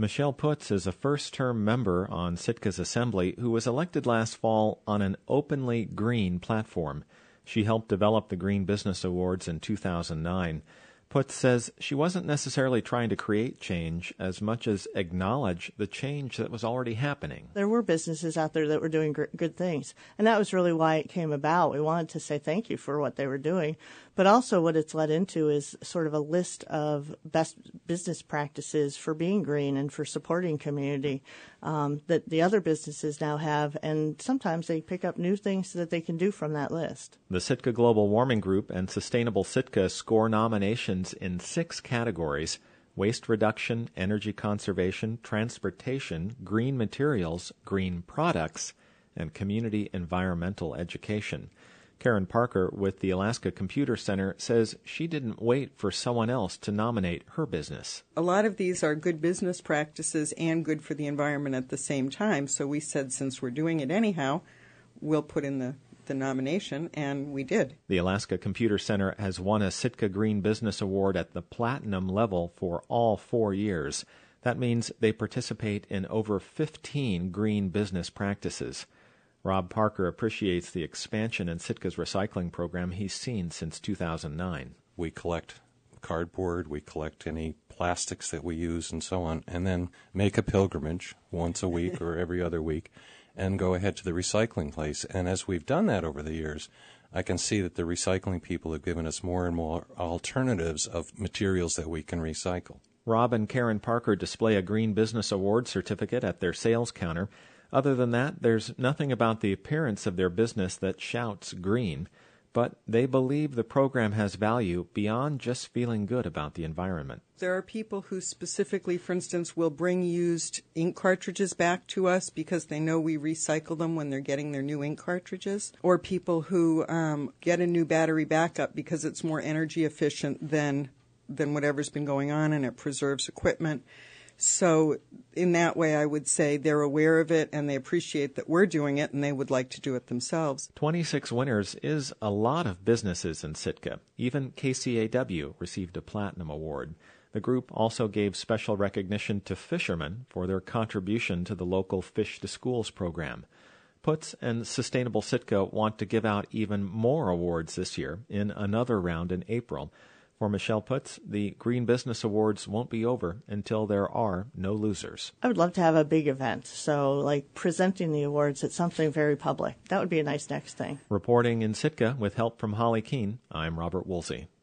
Michelle Putz is a first-term member on Sitka's assembly who was elected last fall on an openly green platform. She helped develop the Green Business Awards in 2009. Putz says she wasn't necessarily trying to create change as much as acknowledge the change that was already happening. There were businesses out there that were doing good things, and that was really why it came about. We wanted to say thank you for what they were doing, but also what it's led into is sort of a list of best business practices for being green and for supporting community that the other businesses now have, and sometimes they pick up new things that they can do from that list. The Sitka Global Warming Group and Sustainable Sitka score nominations in 6 categories: waste reduction, energy conservation, transportation, green materials, green products, and community environmental education. Karen Parker with the Alaska Computer Center says she didn't wait for someone else to nominate her business. A lot of these are good business practices and good for the environment at the same time, so we said since we're doing it anyhow, we'll put in the nomination, and we did. The Alaska Computer Center has won a Sitka Green Business Award at the platinum level for all 4 years. That means they participate in over 15 green business practices. Rob Parker appreciates the expansion in Sitka's recycling program he's seen since 2009. We collect cardboard, we collect any plastics that we use and so on, and then make a pilgrimage once a week or every other week and go ahead to the recycling place. And as we've done that over the years, I can see that the recycling people have given us more and more alternatives of materials that we can recycle. Rob and Karen Parker display a Green Business Award certificate at their sales counter. Other than that, there's nothing about the appearance of their business that shouts green, but they believe the program has value beyond just feeling good about the environment. There are people who specifically, for instance, will bring used ink cartridges back to us because they know we recycle them when they're getting their new ink cartridges, or people who get a new battery backup because it's more energy efficient than whatever's been going on, and it preserves equipment. So in that way, I would say they're aware of it and they appreciate that we're doing it and they would like to do it themselves. 26 winners is a lot of businesses in Sitka. Even KCAW received a platinum award. The group also gave special recognition to fishermen for their contribution to the local Fish to Schools program. Putz and Sustainable Sitka want to give out even more awards this year in another round in April. For Michelle Putz, the Green Business Awards won't be over until there are no losers. I would love to have a big event, so like presenting the awards at something very public. That would be a nice next thing. Reporting in Sitka with help from Holly Keene, I'm Robert Woolsey.